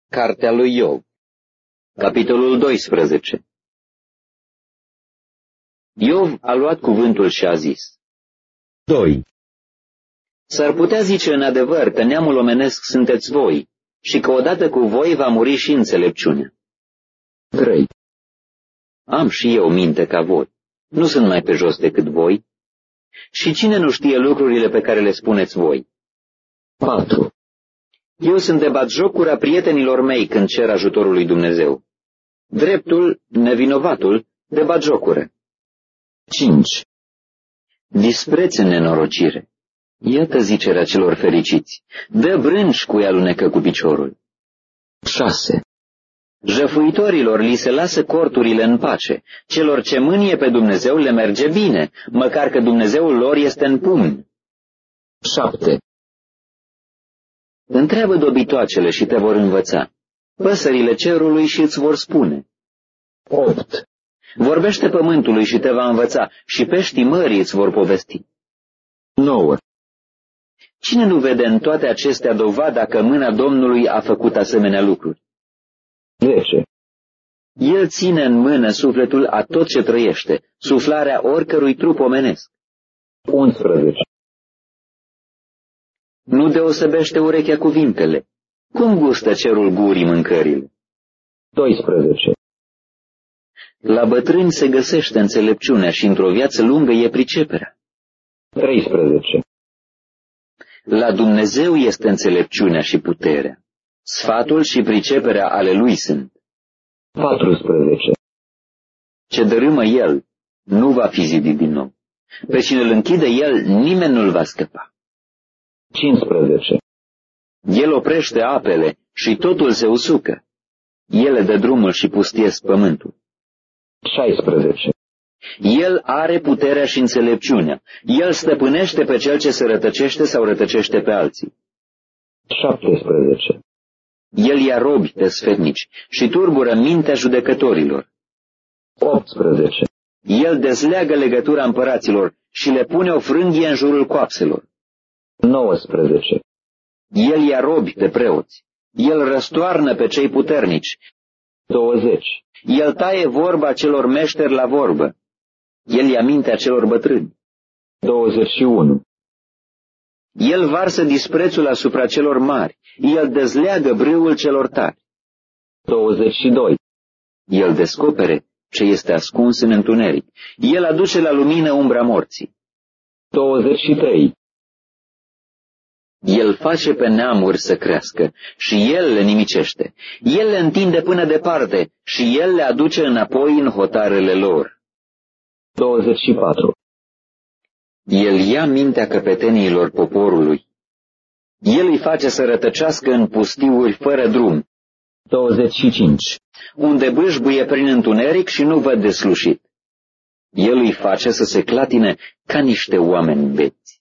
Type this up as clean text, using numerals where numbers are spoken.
Cartea lui Iov, capitolul 12. Iov a luat cuvântul și a zis: 2. S-ar putea zice în adevăr că neamul omenesc sunteți voi și că odată cu voi va muri și înțelepciunea. 3. Am și eu minte ca voi, nu sunt mai pe jos decât voi. Și cine nu știe lucrurile pe care le spuneți voi? 4. Eu sunt de batjocura prietenilor mei când cer ajutorul lui Dumnezeu. Dreptul, nevinovatul, de batjocură. 5. Dispreț în nenorocire. Iată zicerea celor fericiți. Dă brânci cu ea alunecă cu piciorul. 6. Jăfuitorilor li se lasă corturile în pace. Celor ce mânie pe Dumnezeu le merge bine, măcar că Dumnezeul lor este în pumn. 7. Întreabă dobitoacele și te vor învăța. Păsările cerului și îți vor spune. 8. Vorbește pământului și te va învăța și peștii mării îți vor povesti. 9. Cine nu vede în toate acestea dovada că mâna Domnului a făcut asemenea lucruri? 10. El ține în mână sufletul a tot ce trăiește, suflarea oricărui trup omenesc. 11. Nu deosebește urechea cuvintele. Cum gustă cerul gurii mâncările? 12. La bătrâni se găsește înțelepciunea și într-o viață lungă e priceperea. 13. La Dumnezeu este înțelepciunea și puterea. Sfatul și priceperea ale lui sunt. 14. Ce dărâmă el, nu va fi zidit din nou. Pe cine îl închide el, nimeni nu-l va scăpa. 15. El oprește apele și totul se usucă. El dă drumul și pustiesc pământul. 16. El are puterea și înțelepciunea. El stăpânește pe cel ce se rătăcește sau rătăcește pe alții. 17. El ia robi pe sfetnici și turbură mintea judecătorilor. 18. El dezleagă legătura împăraților și le pune o frânghie în jurul coapselor. 19. El ia robi pe preoți. El răstoarnă pe cei puternici. 20. El taie vorba celor meșteri la vorbă. El ia mintea celor bătrâni. 21. El varsă disprețul asupra celor mari. El dezleagă brâul celor tari. 22. El descopere ce este ascuns în întuneric. El aduce la lumină umbra morții. 23. El face pe neamuri să crească și El le nimicește. El le întinde până departe și El le aduce înapoi în hotarele lor. 24. El ia mintea căpeteniilor poporului. El îi face să rătăcească în pustiuri fără drum, 25. unde bâșbuie prin întuneric și nu văd deslușit. El îi face să se clatine ca niște oameni beți.